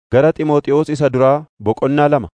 Gara Xiimotewos isa duraa boqonnaa 2.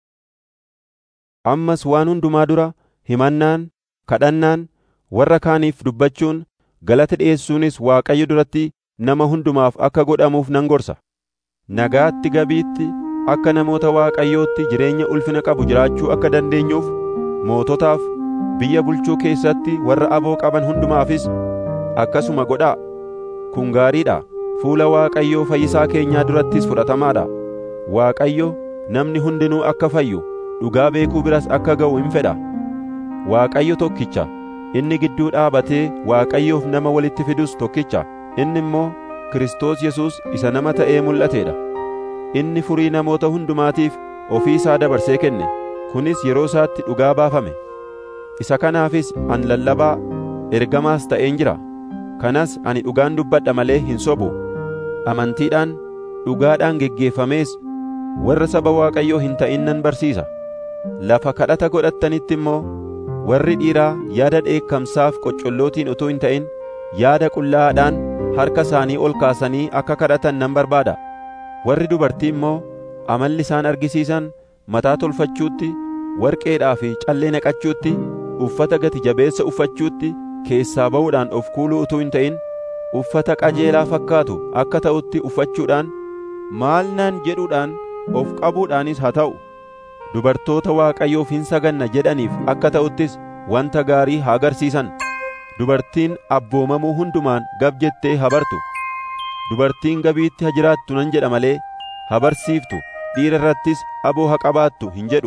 Ammas waan hundumaa dura himannaan, kadhannaan, warra kaaniif dubbachuun, galata dhi'eessuunis Waaqayyo duratti nama hundumaaf akka godhamuuf nan gorsa. Nagaatti gabiitti akka namoota Waaqayyootti jireenya ulfina qabu jiraachuu akka dandeenyuuf moototaaf, biyya bulchuu keessatti warra aboo qaban hundumaafis akkasuma godhaa. Kun gaariidha; fuula Waaqayyoo Fayyisaa keenyaa durattis fudhatamaa dha. Waaqayyo namni hundinuu akka fayyu, dhugaa beekuu biras akka ga'u hin fedha. Waaqayyo tokkicha; inni gidduu dhaabatee Waaqayyoof nama walitti fidus tokkicha; inni immoo Kiristoos Yesuus isa nama ta'ee mul'atee dha. Inni furii namoota hundumaatiif ofii isaa dabarsee kenne; kunis yeroo isaatti dhugaa baafame. Isa kanaafis ani lallabaa, ergamaas ta'een jira. Kanas ani dhugaan dubbadha malee hin sobu. Amantiidhaan, dhugaadhaan geggeeffamees warra saba Waaqayyoo hin ta'in nan barsiisa. Lafa kadhata godhattanitti immoo warri dhiiraa yaada dheekkamsaaf qoccollootiin utuu hin ta'in yaada qullaa'aadhaan harka isaanii ol kaasanii akka kadhatan nan barbaada. Warri dubartii immoo amalli isaan argisiisan mataa tolfachuutti, warqeedhaa fi callee naqachuutti, uffata gati jabeessa uffachuutti, keessaa ba'uudhaan of kuuluu utuu hin ta'in uffata qajeelaa fakkaatu akka ta'utti uffachuudhaan, maal naan jedhuudhaan of qabuudhaanis haa ta'u. Dubartoota Waaqayyoof hin saganna jedhaniif akka ta'uttis wanta gaarii haa agarsiisan. Dubartiin abboomamuu hundumaan gab jettee haa bartu. Dubartiin gabiitti haa jiraattu nan jedha malee haa barsiiftu, dhiira irrattis aboo haa qabaattu hin jedhu.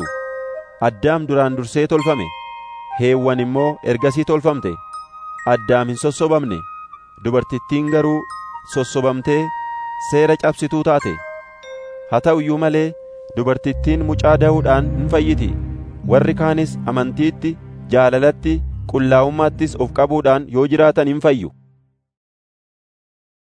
Addaam duraan dursee tolfame; Heewwan immoo ergasii tolfamte. Addaam hin sossobamne; dubartittiin garuu sossobamtee seera cabsituu taate. Haa ta'u iyyuu malee dubartittiin mucaa da'uudhaan hin fayyiti. Warri kaanis amantiitti, jaalalatti, qullaa'ummaattis of qabuudhaan yoo jiraatan hin fayyu.